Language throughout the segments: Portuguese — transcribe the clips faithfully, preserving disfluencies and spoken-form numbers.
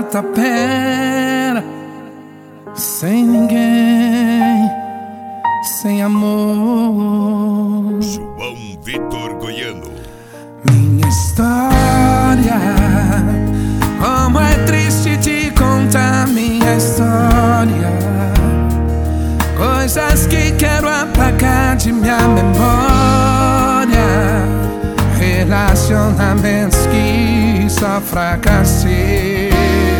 tapera, sem ninguém, sem amor. João Vitor Goiano. Minha história, como é triste te contar minha história. Coisas que quero apagar de minha memória, relacionamentos que só fracassei.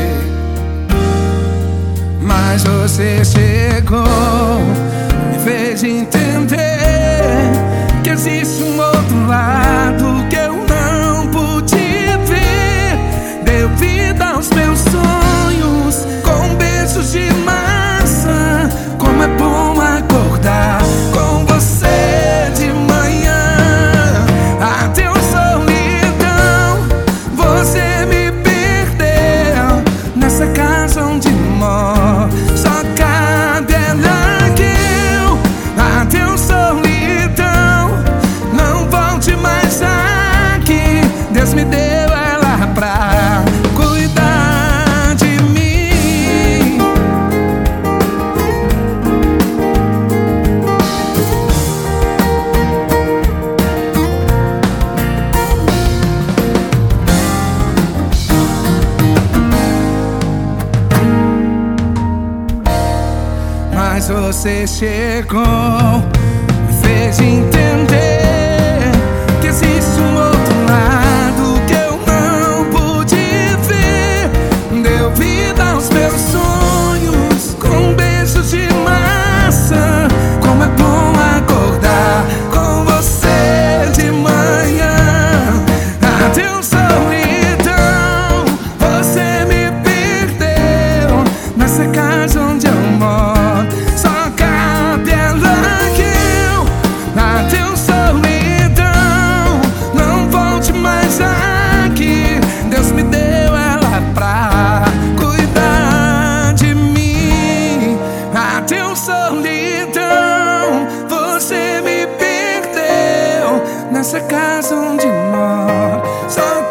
Mas você chegou, me fez entender que existe um outro lado que eu não pude ver. Deu vida aos meus sonhos com beijos de maçã. Como é bom acordar com você de manhã. Adeus, solidão, você me perdeu nessa casa onde moro. Só cabe ela que eu. Adeus, solidão, não volte mais aqui. Deus me deu ela pra cuidar de mim. Mas você chegou, me fez entender que existe um outro lado que eu não pude ver. Deu vida aos meus sonhos com beijos de maçã. Como é bom acordar com você de manhã. Adeus, solidão, você me perdeu nessa casa onde eu moro. Só cabe ela que eu. Adeus, solidão, não volte mais aqui. Deus me deu ela pra cuidar de mim. Adeus, solidão, você me perdeu nessa casa onde moro. Só